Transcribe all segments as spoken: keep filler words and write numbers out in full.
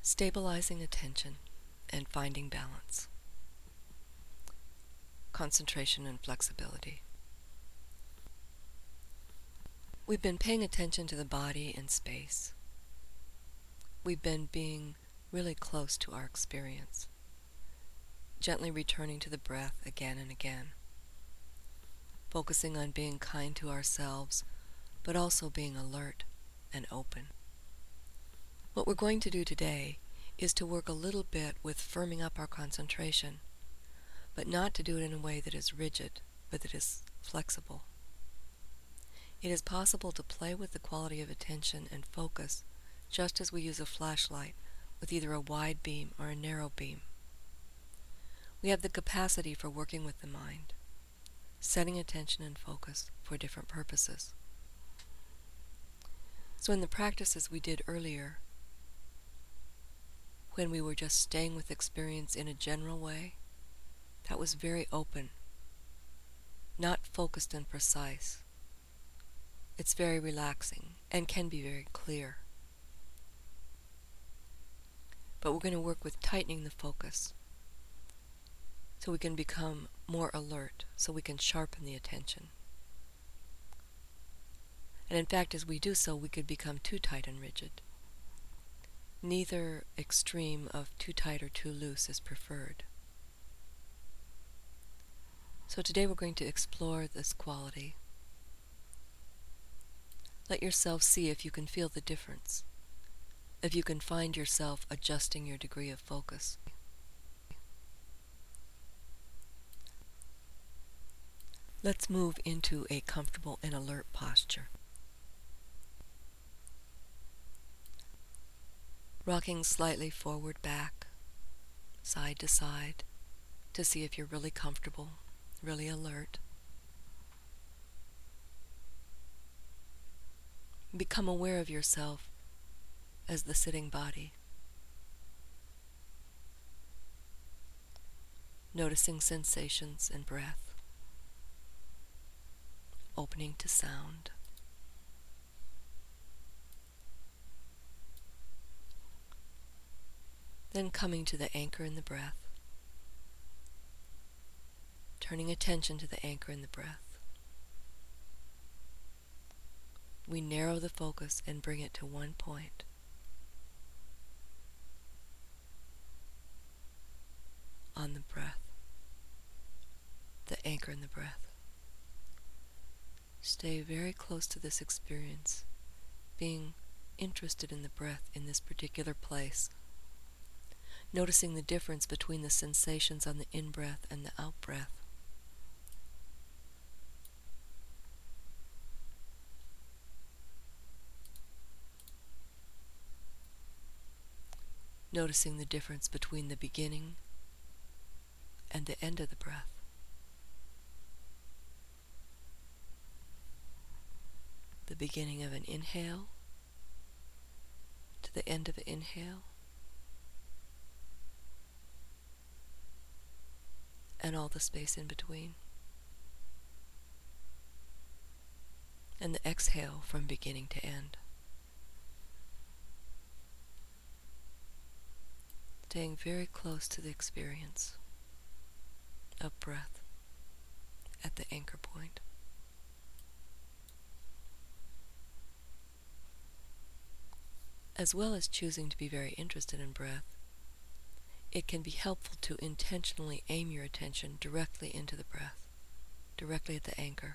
Stabilizing attention and finding balance. Concentration and flexibility. We've been paying attention to the body and space. We've been being really close to our experience, gently returning to the breath again and again, focusing on being kind to ourselves, but also being alert and open. What we're going to do today is to work a little bit with firming up our concentration, but not to do it in a way that is rigid, but that is flexible. It is possible to play with the quality of attention and focus just as we use a flashlight with either a wide beam or a narrow beam. We have the capacity for working with the mind, setting attention and focus for different purposes. So in the practices we did earlier, when we were just staying with experience in a general way, that was very open, not focused and precise. It's very relaxing and can be very clear. But we're going to work with tightening the focus so we can become more alert, so we can sharpen the attention. And in fact, as we do so, we could become too tight and rigid. Neither extreme of too tight or too loose is preferred. So today we're going to explore this quality. Let yourself see if you can feel the difference, if you can find yourself adjusting your degree of focus. Let's move into a comfortable and alert posture. Rocking slightly forward, back, side to side, to see if you're really comfortable, really alert. Become aware of yourself as the sitting body, noticing sensations and breath, opening to sound. Then coming to the anchor in the breath, turning attention to the anchor in the breath. We narrow the focus and bring it to one point. On the breath, the anchor in the breath. Stay very close to this experience, being interested in the breath in this particular place, noticing the difference between the sensations on the in-breath and the out-breath. Noticing the difference between the beginning and the end of the breath. The beginning of an inhale to the end of an inhale, and all the space in between. And the exhale from beginning to end. Staying very close to the experience of breath at the anchor point. As well as choosing to be very interested in breath, it can be helpful to intentionally aim your attention directly into the breath, directly at the anchor.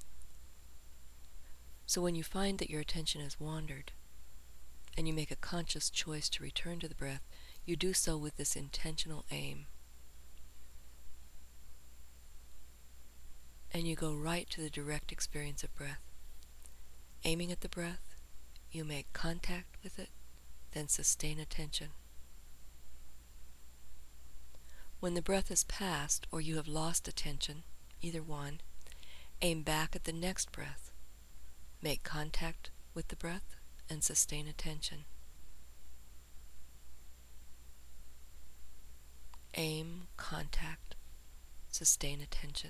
So when you find that your attention has wandered, and you make a conscious choice to return to the breath, you do so with this intentional aim. And you go right to the direct experience of breath. Aiming at the breath, you make contact with it, then sustain attention. When the breath is past or you have lost attention, either one, aim back at the next breath. Make contact with the breath and sustain attention. Aim, contact, sustain attention.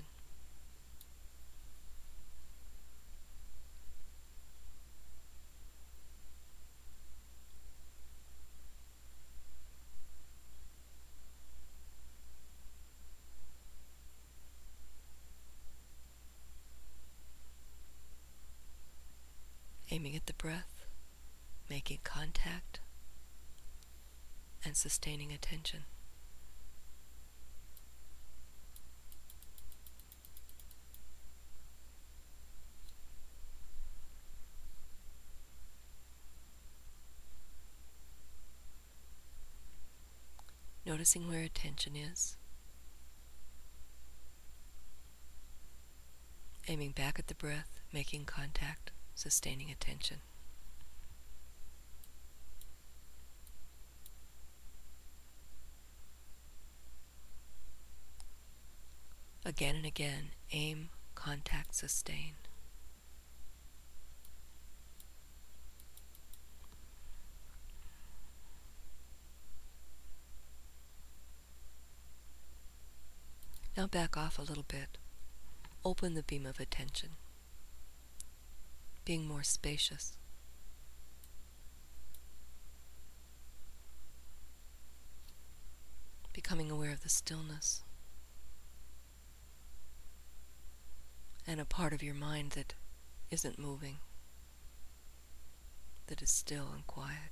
aiming at the breath, making contact, and sustaining attention. Noticing where attention is, aiming back at the breath, making contact, sustaining attention. Again and again, aim, contact, sustain. Now back off a little bit. Open the beam of attention, being more spacious. Becoming aware of the stillness and a part of your mind that isn't moving, that is still and quiet.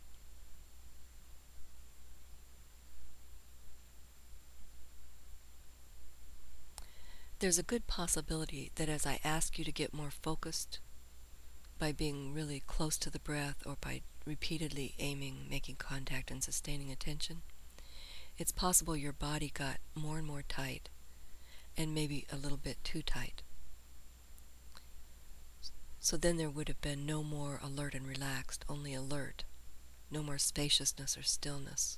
There's a good possibility that as I ask you to get more focused by being really close to the breath or by repeatedly aiming, making contact, and sustaining attention, it's possible your body got more and more tight and maybe a little bit too tight. So then there would have been no more alert and relaxed, only alert, no more spaciousness or stillness.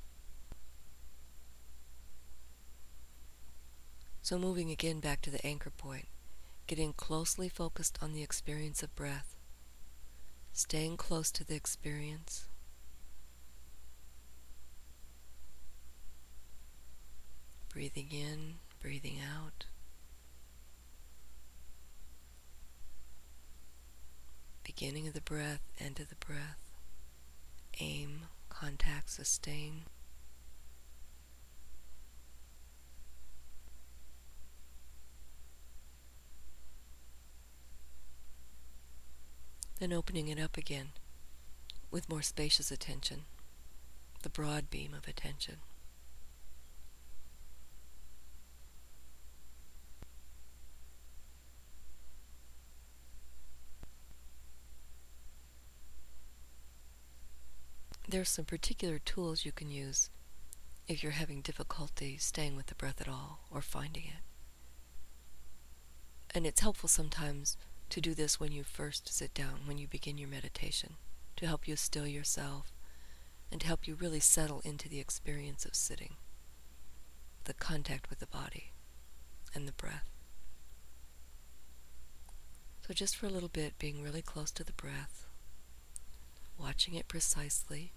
So moving again back to the anchor point, getting closely focused on the experience of breath, staying close to the experience, breathing in, breathing out, beginning of the breath, end of the breath, aim, contact, sustain. Then opening it up again with more spacious attention, the broad beam of attention. There's some particular tools you can use if you're having difficulty staying with the breath at all or finding it. And it's helpful sometimes to do this when you first sit down, when you begin your meditation, to help you still yourself and to help you really settle into the experience of sitting, the contact with the body and the breath. So just for a little bit, being really close to the breath, watching it precisely.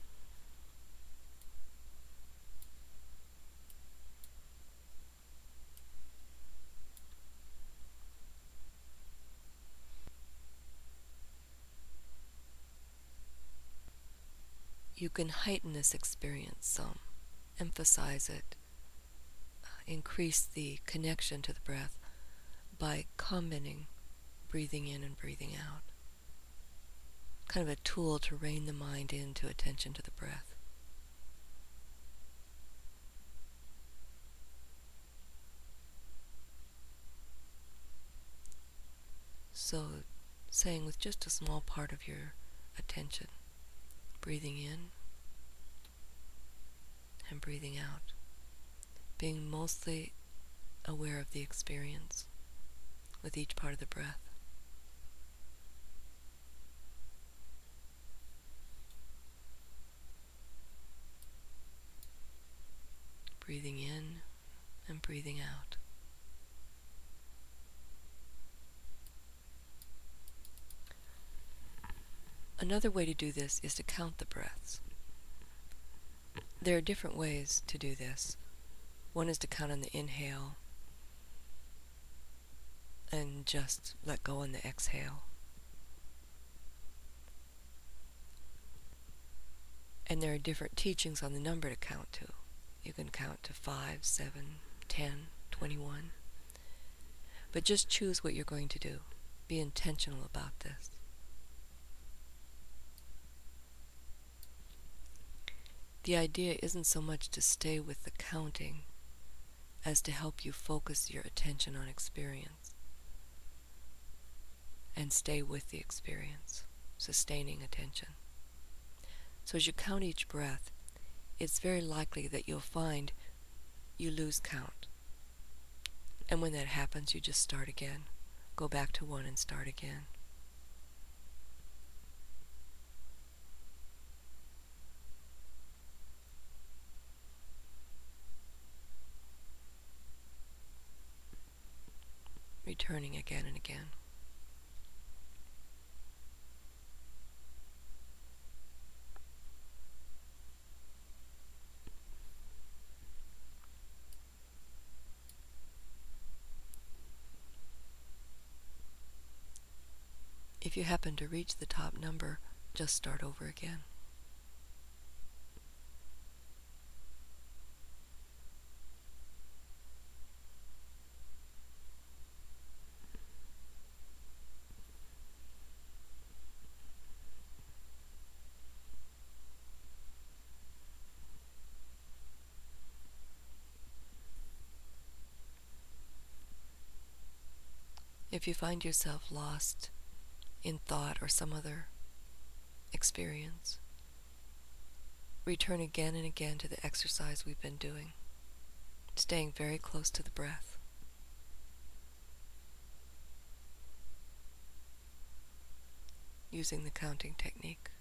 You can heighten this experience some, emphasize it, increase the connection to the breath by commenting, breathing in and breathing out. Kind of a tool to rein the mind into attention to the breath. So, saying with just a small part of your attention, breathing in and breathing out, being mostly aware of the experience with each part of the breath. Breathing in and breathing out. Another way to do this is to count the breaths. There are different ways to do this. One is to count on the inhale and just let go on the exhale. And there are different teachings on the number to count to. You can count to five, seven, ten, twenty-one. But just choose what you're going to do. Be intentional about this. the idea isn't so much to stay with the counting as to help you focus your attention on experience and stay with the experience, sustaining attention. So as you count each breath, it's very likely that you'll find you lose count. And when that happens, you just start again. Go back to one and start again. Returning again and again. If you happen to reach the top number, just start over again. If you find yourself lost in thought or some other experience, return again and again to the exercise we've been doing, staying very close to the breath. Using the counting technique.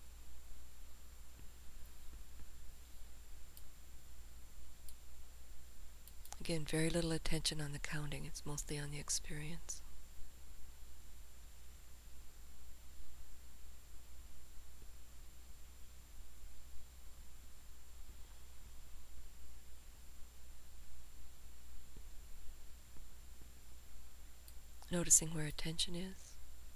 Again, very little attention on the counting, it's mostly on the experience. Noticing where attention is.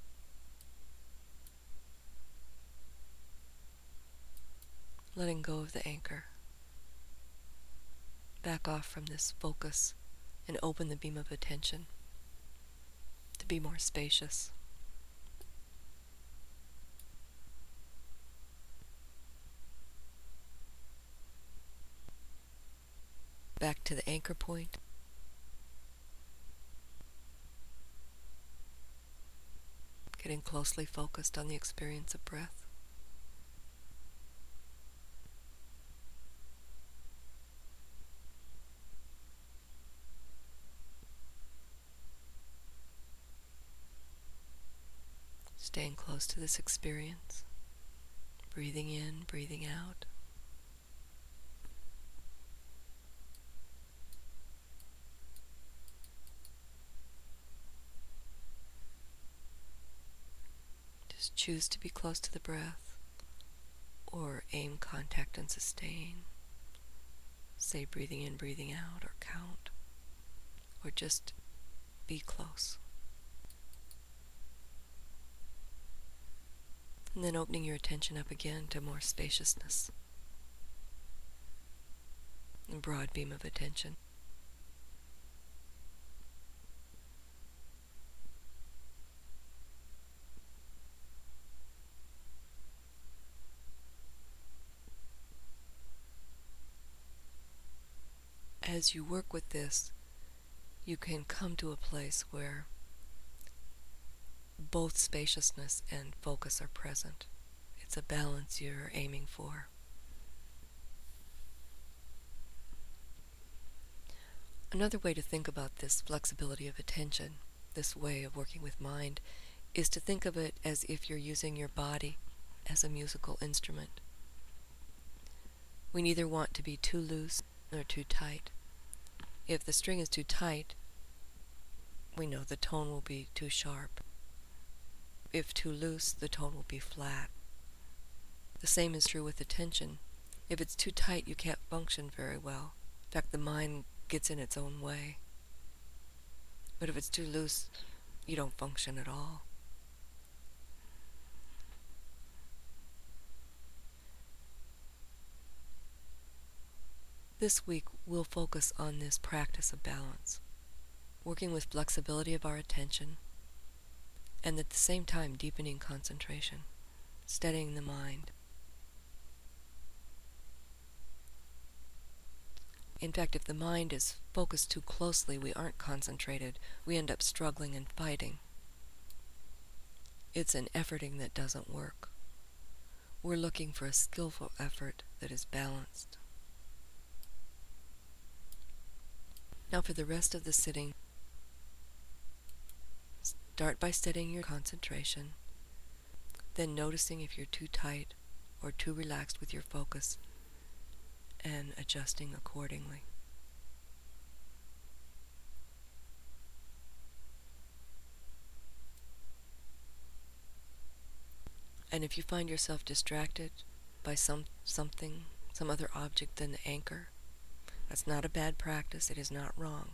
Letting go of the anchor. Back off from this focus and open the beam of attention to be more spacious. Back to the anchor point. Getting closely focused on the experience of breath. Staying close to this experience. Breathing in, breathing out. Just choose to be close to the breath, or aim, contact, and sustain. Say breathing in, breathing out, or count, or just be close. And then opening your attention up again to more spaciousness. A broad beam of attention. As you work with this, you can come to a place where both spaciousness and focus are present. It's a balance you're aiming for. Another way to think about this flexibility of attention, this way of working with mind, is to think of it as if you're using your body as a musical instrument. We neither want to be too loose nor too tight. If the string is too tight, we know the tone will be too sharp. If too loose, the tone will be flat. The same is true with attention. If it's too tight, you can't function very well. In fact, the mind gets in its own way. But if it's too loose, you don't function at all. This week, we'll focus on this practice of balance, working with flexibility of our attention, and at the same time deepening concentration, steadying the mind. In fact, if the mind is focused too closely, we aren't concentrated. We end up struggling and fighting. It's an efforting that doesn't work. We're looking for a skillful effort that is balanced. Now for the rest of the sitting, start by steadying your concentration, then noticing if you're too tight or too relaxed with your focus, and adjusting accordingly. And if you find yourself distracted by some something, some other object than the anchor, that's not a bad practice. It is not wrong.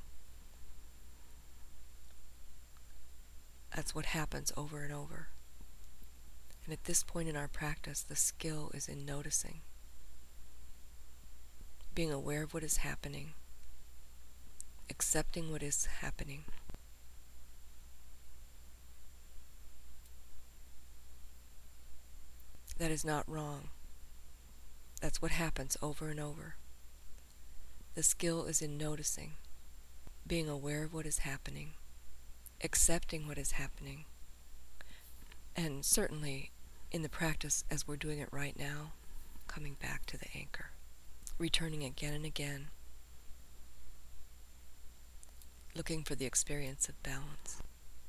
That's what happens over and over. And at this point in our practice, the skill is in noticing, being aware of what is happening, accepting what is happening, that is not wrong. That's what happens over and over. The skill is in noticing, being aware of what is happening, accepting what is happening, and certainly in the practice as we're doing it right now, coming back to the anchor, returning again and again, looking for the experience of balance.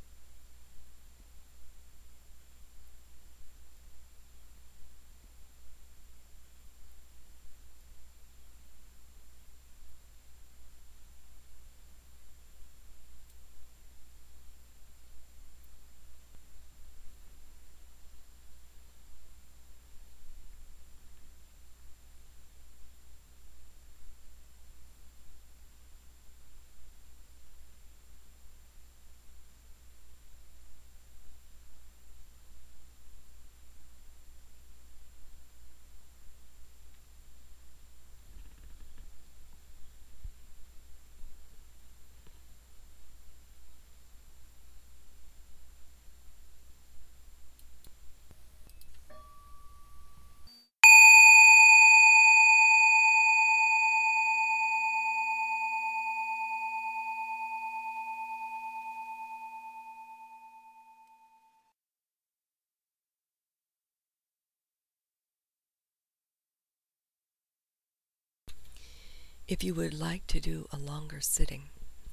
If you would like to do a longer sitting,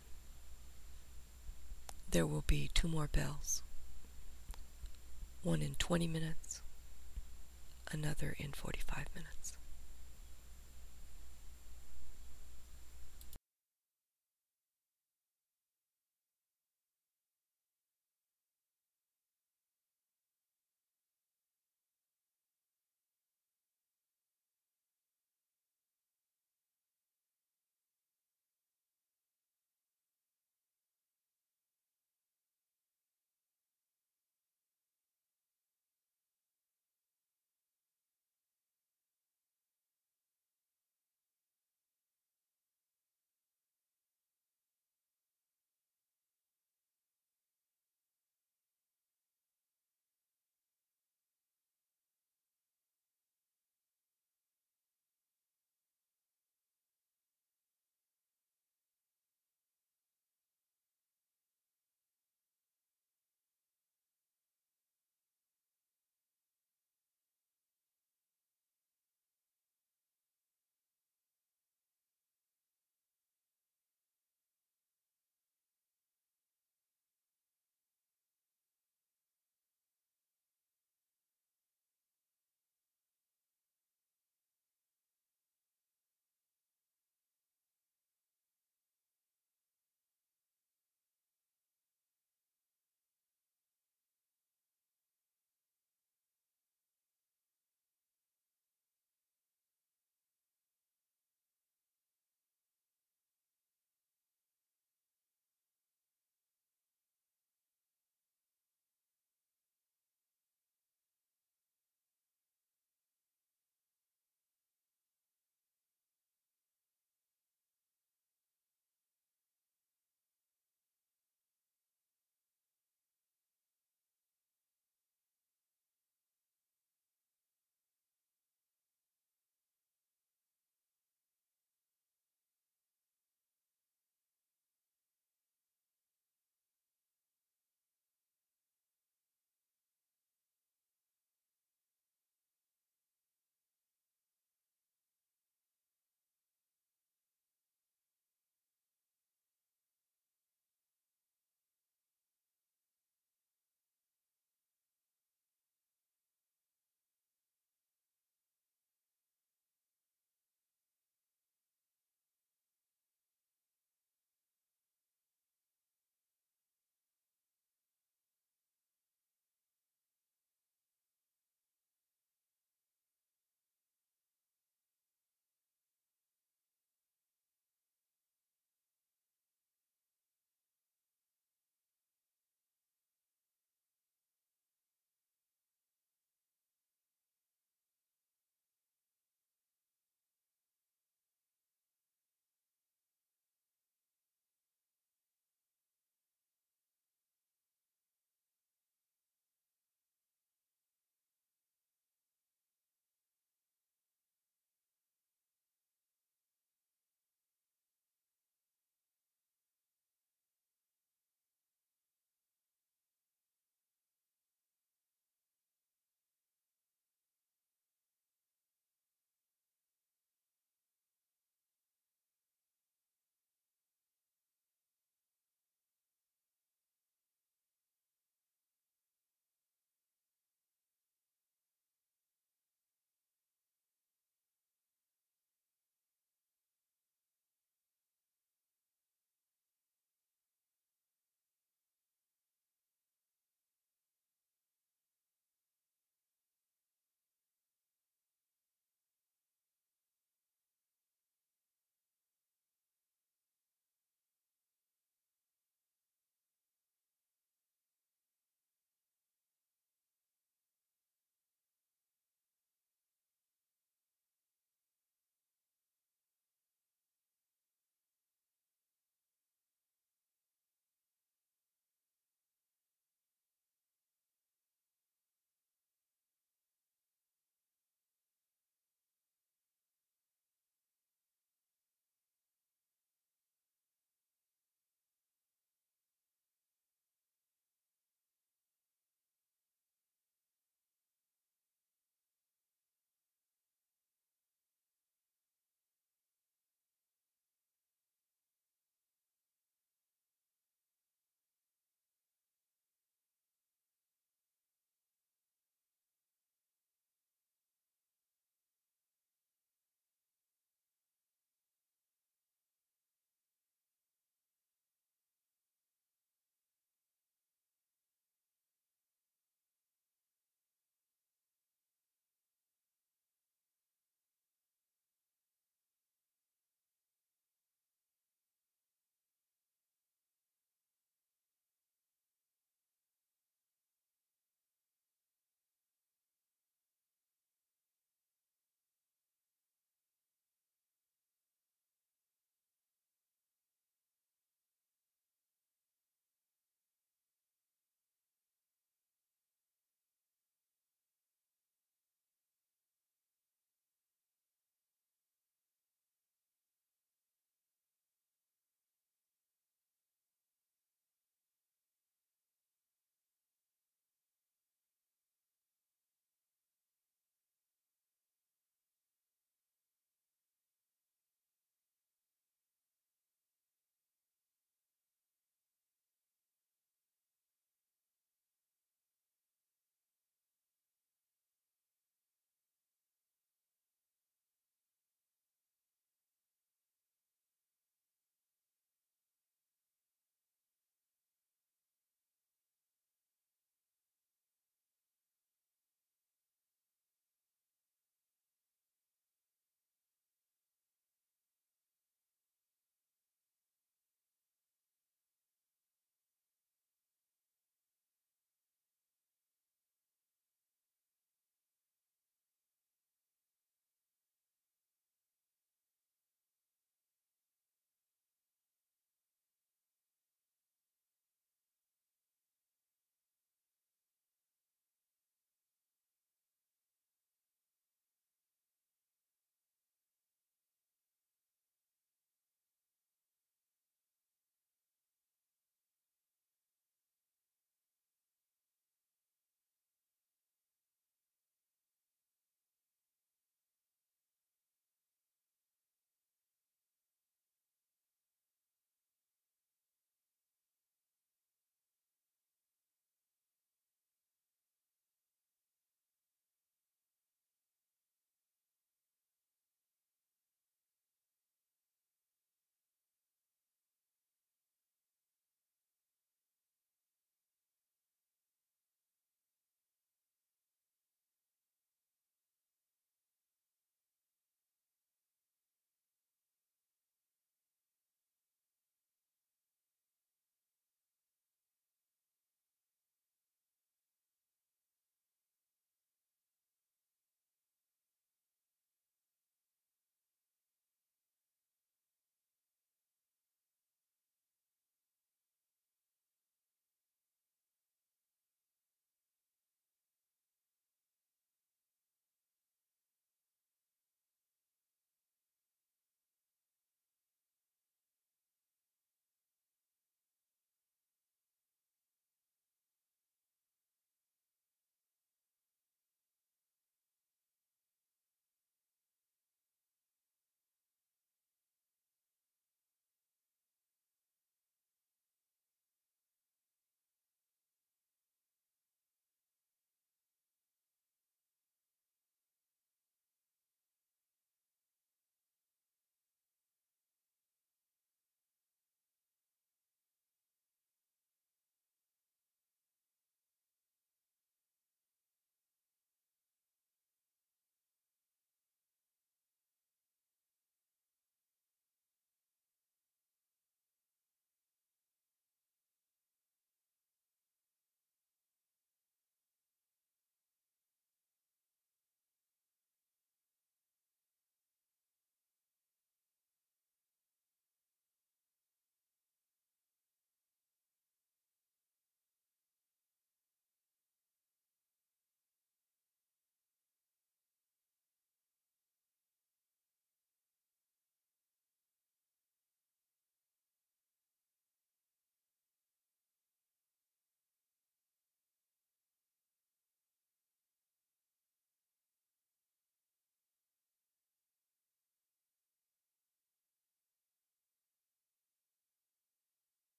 there will be two more bells, one in twenty minutes, another in forty-five minutes.